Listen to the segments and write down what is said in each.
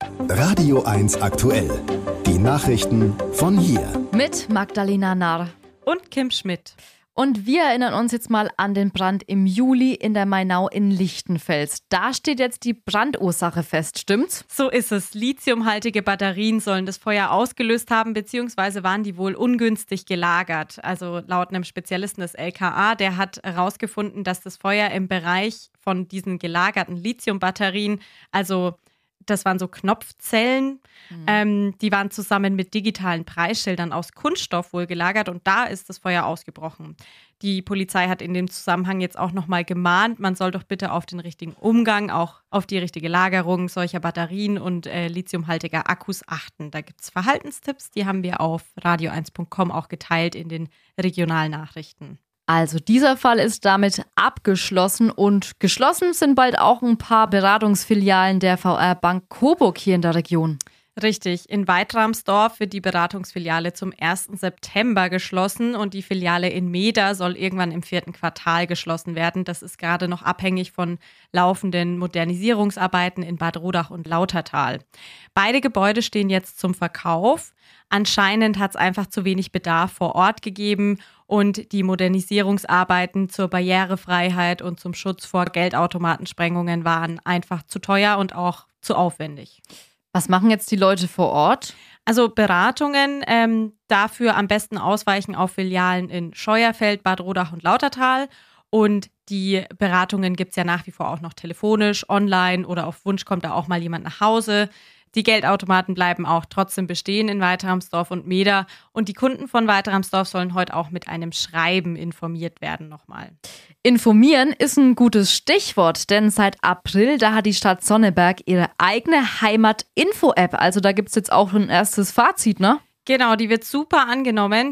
Radio 1 aktuell. Die Nachrichten von hier. Mit Magdalena Narr und Kim Schmidt. Und wir erinnern uns jetzt mal an den Brand im Juli in der Mainau in Lichtenfels. Da steht jetzt die Brandursache fest, stimmt's? So ist es. Lithiumhaltige Batterien sollen das Feuer ausgelöst haben, beziehungsweise waren die wohl ungünstig gelagert. Also laut einem Spezialisten des LKA, der hat herausgefunden, dass das Feuer im Bereich von diesen gelagerten Lithiumbatterien, also das waren so Knopfzellen, die waren zusammen mit digitalen Preisschildern aus Kunststoff wohl gelagert und da ist das Feuer ausgebrochen. Die Polizei hat in dem Zusammenhang jetzt auch nochmal gemahnt, man soll doch bitte auf den richtigen Umgang, auch auf die richtige Lagerung solcher Batterien und lithiumhaltiger Akkus achten. Da gibt es Verhaltenstipps, die haben wir auf radio1.com auch geteilt in den Regionalnachrichten. Also dieser Fall ist damit abgeschlossen und geschlossen sind bald auch ein paar Beratungsfilialen der VR Bank Coburg hier in der Region. Richtig, in Weitramsdorf wird die Beratungsfiliale zum 1. September geschlossen und die Filiale in Meeder soll irgendwann im 4. Quartal geschlossen werden. Das ist gerade noch abhängig von laufenden Modernisierungsarbeiten in Bad Rodach und Lautertal. Beide Gebäude stehen jetzt zum Verkauf. Anscheinend hat es einfach zu wenig Bedarf vor Ort gegeben und die Modernisierungsarbeiten zur Barrierefreiheit und zum Schutz vor Geldautomatensprengungen waren einfach zu teuer und auch zu aufwendig. Was machen jetzt die Leute vor Ort? Also Beratungen dafür am besten ausweichen auf Filialen in Scheuerfeld, Bad Rodach und Lautertal. Und die Beratungen gibt es ja nach wie vor auch noch telefonisch, online oder auf Wunsch kommt da auch mal jemand nach Hause. Die Geldautomaten bleiben auch trotzdem bestehen in Weitramsdorf und Meeder. Und die Kunden von Weitramsdorf sollen heute auch mit einem Schreiben informiert werden nochmal. Informieren ist ein gutes Stichwort, denn seit April, da hat die Stadt Sonneberg ihre eigene Heimat-Info-App. Also da gibt es jetzt auch ein erstes Fazit, ne? Genau, die wird super angenommen.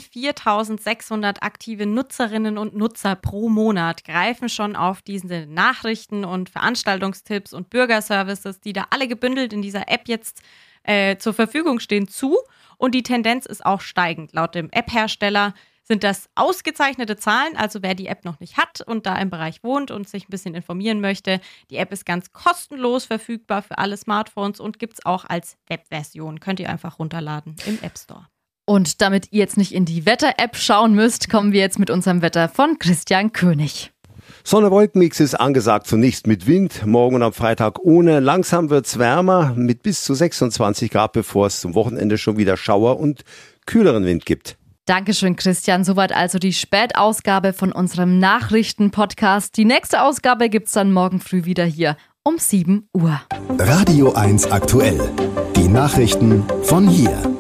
4.600 aktive Nutzerinnen und Nutzer pro Monat greifen schon auf diese Nachrichten und Veranstaltungstipps und Bürgerservices, die da alle gebündelt in dieser App jetzt zur Verfügung stehen, zu. Und die Tendenz ist auch steigend. Laut dem App-Hersteller sind das ausgezeichnete Zahlen, also wer die App noch nicht hat und da im Bereich wohnt und sich ein bisschen informieren möchte. Die App ist ganz kostenlos verfügbar für alle Smartphones und gibt es auch als Webversion. Könnt ihr einfach runterladen im App Store. Und damit ihr jetzt nicht in die Wetter-App schauen müsst, kommen wir jetzt mit unserem Wetter von Christian König. Sonne-Wolkenmix ist angesagt, zunächst mit Wind, morgen und am Freitag ohne. Langsam wird's wärmer mit bis zu 26 Grad, bevor es zum Wochenende schon wieder Schauer und kühleren Wind gibt. Dankeschön, Christian. Soweit also die Spätausgabe von unserem Nachrichten-Podcast. Die nächste Ausgabe gibt's dann morgen früh wieder hier um 7 Uhr. Radio 1 aktuell. Die Nachrichten von hier.